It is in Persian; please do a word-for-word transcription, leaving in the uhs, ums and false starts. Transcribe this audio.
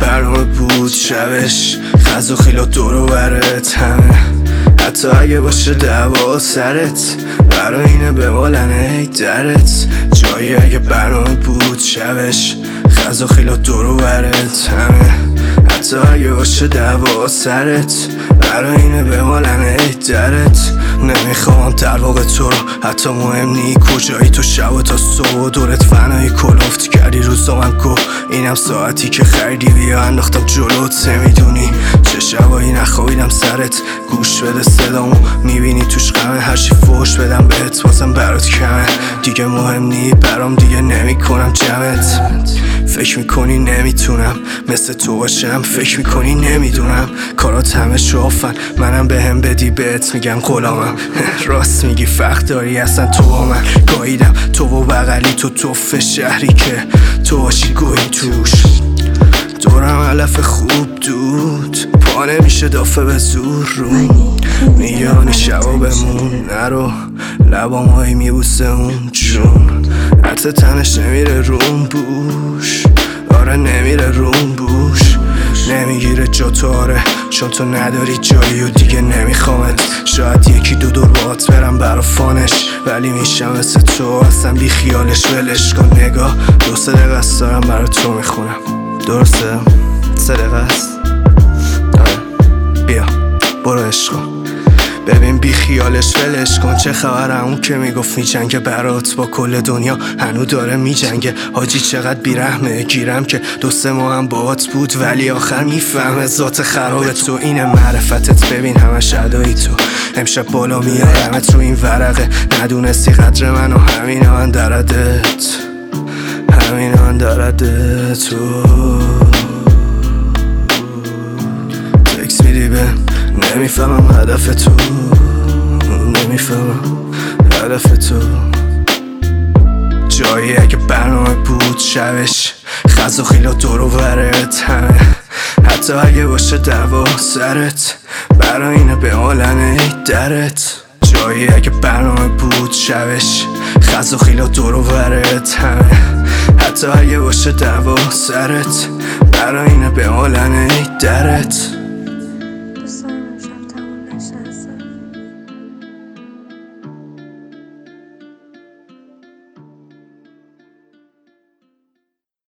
برنامه بود شبش، خز و خیلا دور و برت همه، حتی اگه باشه دعوا سرت، برای اینه بمالن ای درت. جایی اگه برنامه بود شبش، خز و خیلا دور و برت همه، حتی اگه باشه دعوا سرت، برای اینه بمالن ای درت. نمیخوام در واقع تو رو، حتی مهم نی کجایی تو، شب تا صبح دورت فنایی کلفت کردی روزا من گو. اینم ساعتی که خریدی بیا انداختم جلوت، نمیدونی چه شبایی نخوابیدم سرت. گوش بده صدامو میبینی توش غمه، هرچی فوش بدم بهت بازم برات کمه. دیگه مهم نی برام، دیگه نمیکنم جمعت. فکر میکنی نمیتونم مثل تو باشم، فکر میکنی نمیدونم کارات همه شافن، منم به هم بدی بهت میگم غلامم. راست میگی فقط داری اصلا تو با من گاییدم، تو و بغلی تو توف شهری که تو باشی گویی توش. دورم علف خوب دود، پا نمیشه دافه به زور رو میگانی شبا بمون نرو، لبام هایی میبوسه اون جون، حتی تنش نمیره روم بوش، آره نمیره روم بوش، نمیگیره جا تو آره چون تو نداری جایی و دیگه نمیخوامت. شاید یکی دو دور باهات برم برا فانش، ولی میشم مثل تو اصلا بی خیالش. ولش کن نگاه، دو سه دقیقه است دارم برا تو میخونم. درسته؟ سه دقیقه است؟ آره بیا برو عشق کن. ببین بی خیالش ولش کن، چه خبره اون که میگفت میجنگه برات با کل دنیا هنو داره میجنگه. حاجی چقدر بیرحمه، گیرم که دو سه ماه هم باهات بود ولی آخر میفهمه ذات خراب تو اینه معرفتت. ببین همش ادایی تو، امشب بالا میارمت رو این ورقه، ندونستی قدر من و همین من دردت، همین من دردت. تو تکس میدی به نمیفهمم هدف تو، نمیفهمم هدف تو. جایی اگه برنامه بود شبش، خز و خیلا دور و برت همه، حتی اگه باشه دعوا سرت، برای اینه به آلن ای درت. جایی اگه برنامه بود شبش، خز و خیلا دور و برت همه، حتی اگه باشه دعوا سرت، برای اینه به آلن ای درت.